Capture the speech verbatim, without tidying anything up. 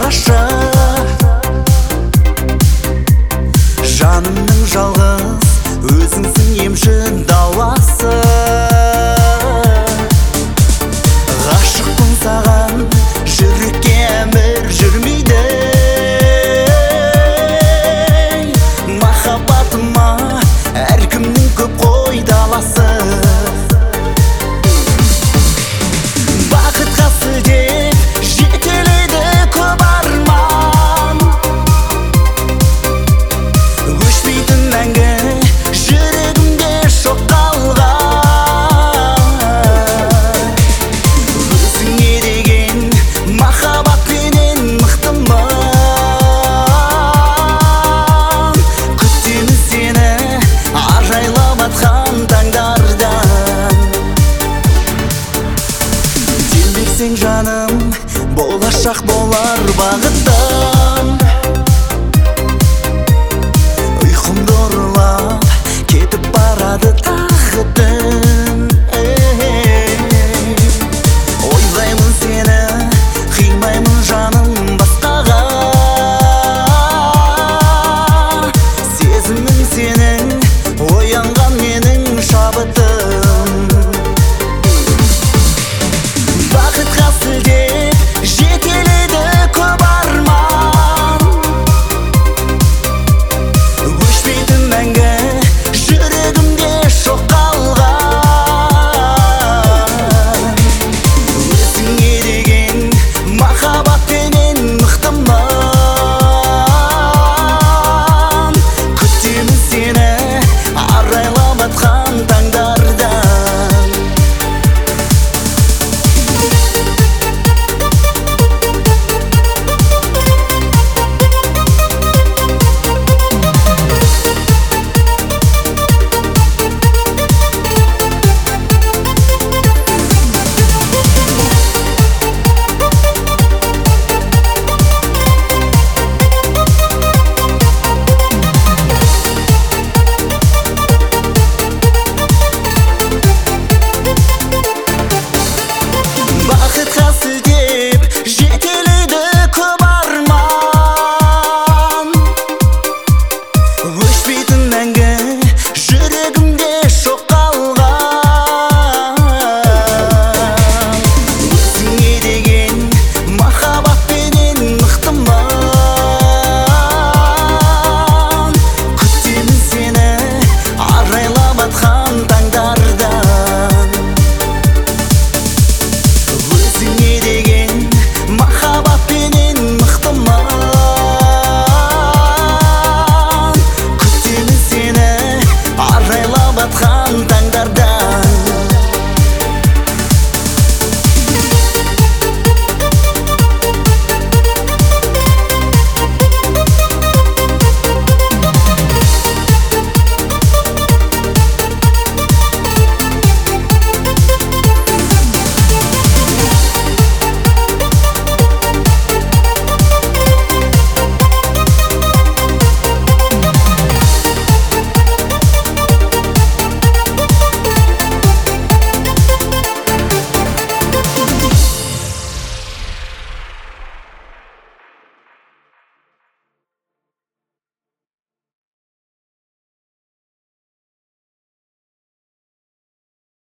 болашы. Жанымның жалғыз өзіңсің емші дауасы. Ғашықпын саған, жүрекке әмір жүрмейді. Махаббатыма әркімнің көп қой даласы. Бақытқа сілтеп жетелейді көп арман. Өшпейтін мәңгі жүрегімде шоқ қалған. Өзіңе деген махаббатпенен мықтымын. Күтемін сені ажайлап атқан таңдардан. Сен жаным, болашақ болар бағыттан. Ұйқымды ұрлап кетіп барады тағы түн.